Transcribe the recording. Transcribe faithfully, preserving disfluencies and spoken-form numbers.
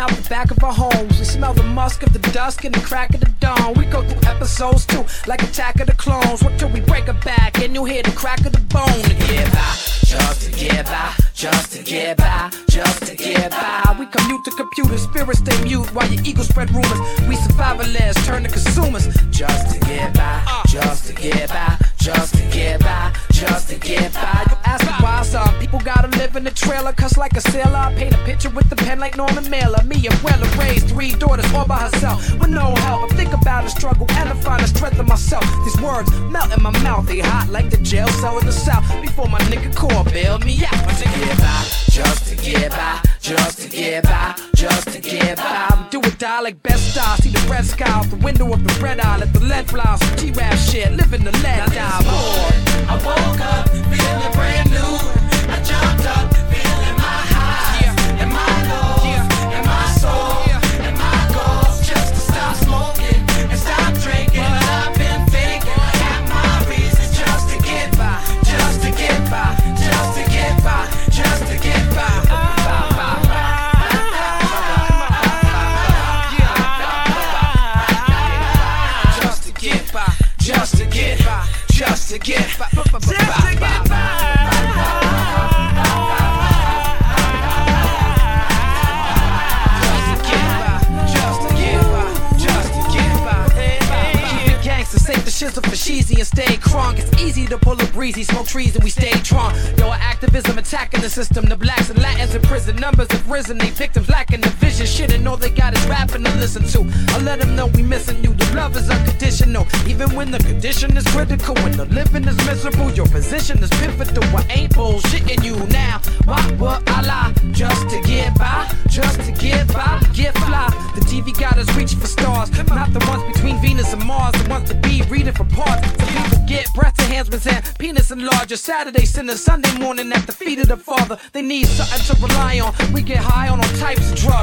out the back of our homes. We smell the musk of the dusk and the crack of the dawn. We go through episodes too, like Attack of the Clones. What till we break a back and you hear the crack of the bone. To get by, just to get by, just to get by, just to get by. We commute to computers, spirits stay mute while your ego spread rumors. We survivalists turn to consumers. Just to get by, just to get by, just to get by, just to get by. You ask me why some people gotta live in the trailer, cuss like a sailor. I paint a picture with the pen like Norman Mailer. Me and Weller raised three daughters all by herself with no help. I think about the struggle and I find the strength in myself. These words melt in my mouth, they hot like the jail cell in the south. Before my nigga core bailed me out. To get by, just to get by, just to get by, just to get by. We do it die like best style. See the red sky out the window of the red eye. Let the lead fly on some G-rap shit. Live in the lead die. I woke up feeling brand new. I jumped up feeling my highs and my lows and my soul and my goals. Just to stop smoking and stop drinking. But I've been faking. I have my reasons just to get by, just to get by, just to get by, just to get by. Just to get by, just to get by, just to get by, just to get by. Save the shizzle for sheezy and stay crunk. It's easy to pull a breezy, smoke trees and we stay drunk. Yo, activism attacking the system. The blacks and Latins in prison, numbers have risen. They victims lacking the vision. Shit, and all they got is rapping to listen to. I let them know we missing you. The love is unconditional, even when the condition is critical. When the living is miserable, your position is pivotal. I ain't bullshitting you now. Why would I lie? Just to get by, just to get by, get fly. The T V got us reaching for stars, not the ones between Venus and Mars, the ones that be reading for parts. Some people get breast enhancements and penis enlarger. Saturday sinner, Sunday morning at the feet of the Father. They need something to rely on. We get high on all types of drugs.